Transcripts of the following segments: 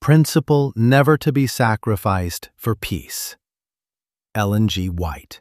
Principle never to be sacrificed for peace. Ellen G. White.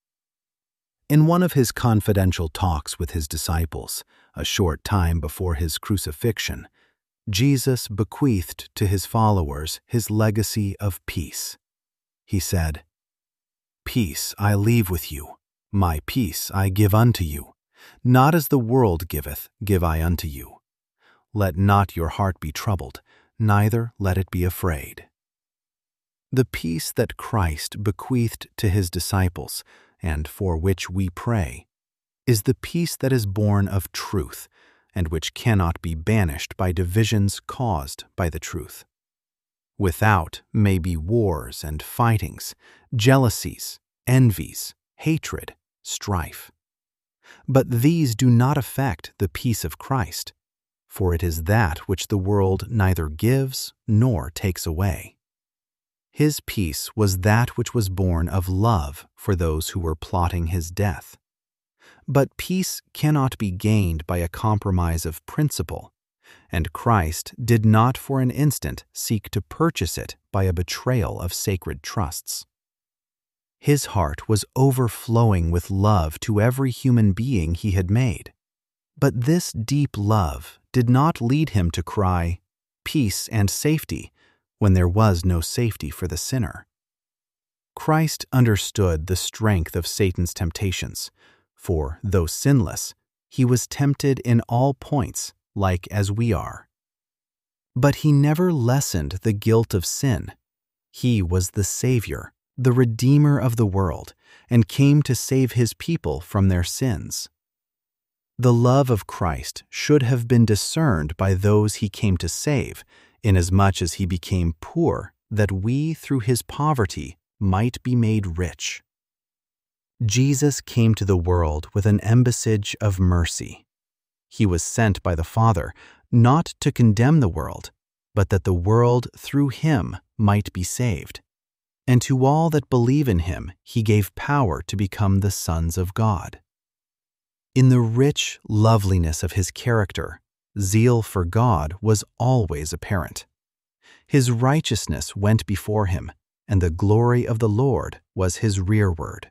In one of his confidential talks with his disciples, a short time before his crucifixion, Jesus bequeathed to his followers his legacy of peace. He said, "Peace I leave with you, my peace I give unto you. Not as the world giveth, give I unto you. Let not your heart be troubled, neither let it be afraid." The peace that Christ bequeathed to his disciples, and for which we pray, is the peace that is born of truth, and which cannot be banished by divisions caused by the truth. Without may be wars and fightings, jealousies, envies, hatred, strife. But these do not affect the peace of Christ, for it is that which the world neither gives nor takes away. His peace was that which was born of love for those who were plotting his death. But peace cannot be gained by a compromise of principle, and Christ did not for an instant seek to purchase it by a betrayal of sacred trusts. His heart was overflowing with love to every human being he had made. But this deep love did not lead him to cry, "Peace and safety," when there was no safety for the sinner. Christ understood the strength of Satan's temptations, for, though sinless, he was tempted in all points, like as we are. But he never lessened the guilt of sin. He was the Savior, the Redeemer of the world, and came to save his people from their sins. The love of Christ should have been discerned by those he came to save, inasmuch as he became poor, that we, through his poverty, might be made rich. Jesus came to the world with an embassage of mercy. He was sent by the Father, not to condemn the world, but that the world through him might be saved. And to all that believe in him he gave power to become the sons of God. In the rich loveliness of his character, zeal for God was always apparent. His righteousness went before him, and the glory of the Lord was his rearward.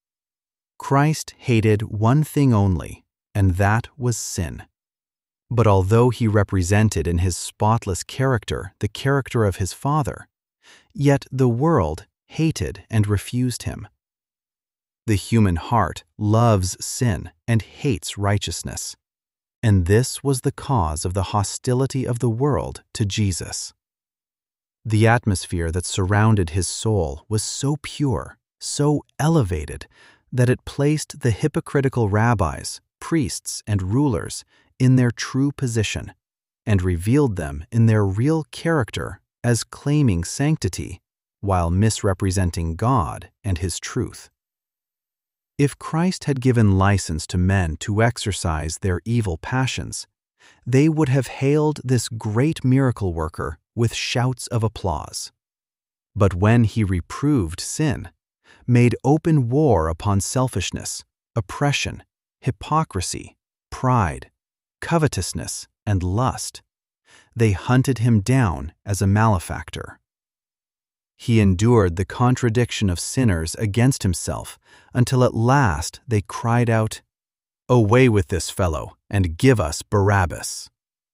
Christ hated one thing only, and that was sin. But although he represented in his spotless character the character of his Father, yet the world hated and refused him. The human heart loves sin and hates righteousness, and this was the cause of the hostility of the world to Jesus. The atmosphere that surrounded his soul was so pure, so elevated, that it placed the hypocritical rabbis, priests, and rulers in their true position, and revealed them in their real character as claiming sanctity, while misrepresenting God and his truth. If Christ had given license to men to exercise their evil passions, they would have hailed this great miracle worker with shouts of applause. But when he reproved sin, made open war upon selfishness, oppression, hypocrisy, pride, covetousness, and lust, they hunted him down as a malefactor. He endured the contradiction of sinners against himself until at last they cried out, "Away with this fellow, and give us Barabbas."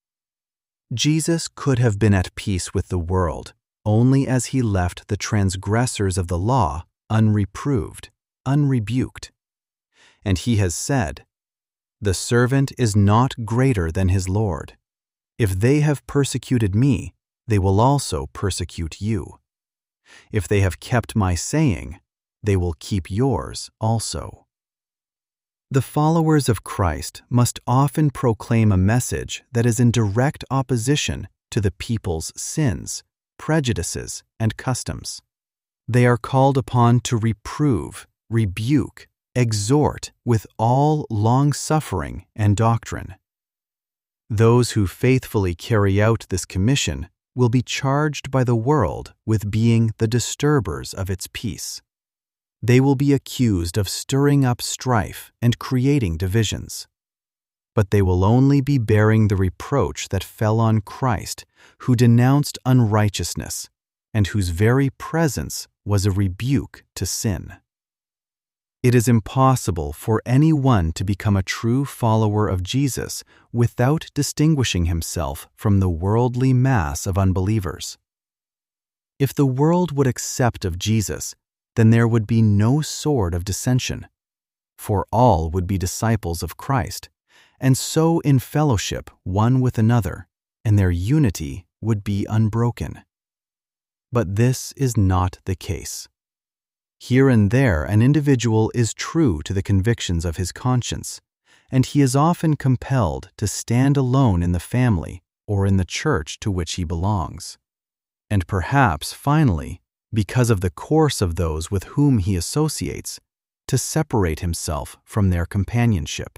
Jesus could have been at peace with the world only as he left the transgressors of the law unreproved, unrebuked. And he has said, "The servant is not greater than his Lord. If they have persecuted me, they will also persecute you. If they have kept my saying, they will keep yours also." The followers of Christ must often proclaim a message that is in direct opposition to the people's sins, prejudices, and customs. They are called upon to reprove, rebuke, exhort with all long-suffering and doctrine. Those who faithfully carry out this commission will be charged by the world with being the disturbers of its peace. They will be accused of stirring up strife and creating divisions. but they will only be bearing the reproach that fell on Christ, who denounced unrighteousness, and whose very presence was a rebuke to sin. It is impossible for anyone to become a true follower of Jesus without distinguishing himself from the worldly mass of unbelievers. If the world would accept of Jesus, then there would be no sword of dissension, for all would be disciples of Christ, and so in fellowship one with another, and their unity would be unbroken. But this is not the case. Here and there an individual is true to the convictions of his conscience, and he is often compelled to stand alone in the family or in the church to which he belongs. And perhaps, finally, because of the course of those with whom he associates, to separate himself from their companionship.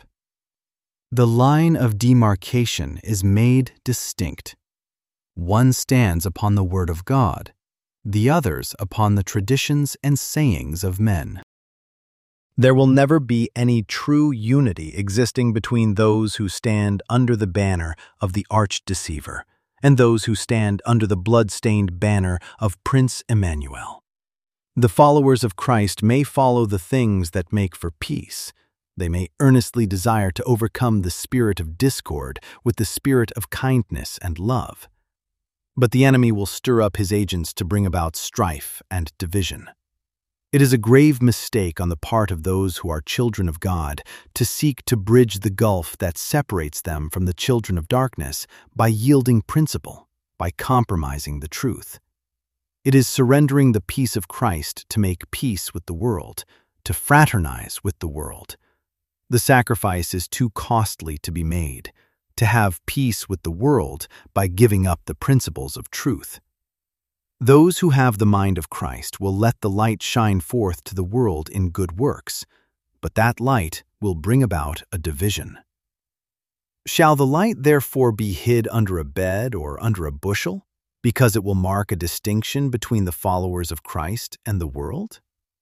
The line of demarcation is made distinct. One stands upon the Word of God, the others upon the traditions and sayings of men. There will never be any true unity existing between those who stand under the banner of the arch-deceiver and those who stand under the blood-stained banner of Prince Emmanuel. The followers of Christ may follow the things that make for peace. They may earnestly desire to overcome the spirit of discord with the spirit of kindness and love. But the enemy will stir up his agents to bring about strife and division. It is a grave mistake on the part of those who are children of God to seek to bridge the gulf that separates them from the children of darkness by yielding principle, by compromising the truth. It is surrendering the peace of Christ to make peace with the world, to fraternize with the world. The sacrifice is too costly to be made, to have peace with the world by giving up the principles of truth. Those who have the mind of Christ will let the light shine forth to the world in good works, but that light will bring about a division. Shall the light therefore be hid under a bed or under a bushel, because it will mark a distinction between the followers of Christ and the world?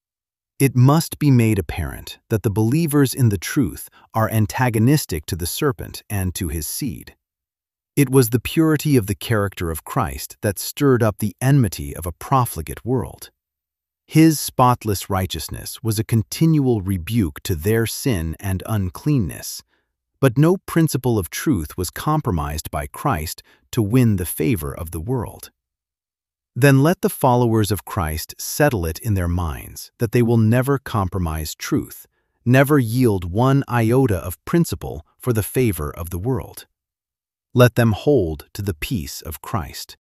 It must be made apparent that the believers in the truth are antagonistic to the serpent and to his seed. It was the purity of the character of Christ that stirred up the enmity of a profligate world. His spotless righteousness was a continual rebuke to their sin and uncleanness, but no principle of truth was compromised by Christ to win the favor of the world. Then let the followers of Christ settle it in their minds that they will never compromise truth, never yield one iota of principle for the favor of the world. Let them hold to the peace of Christ.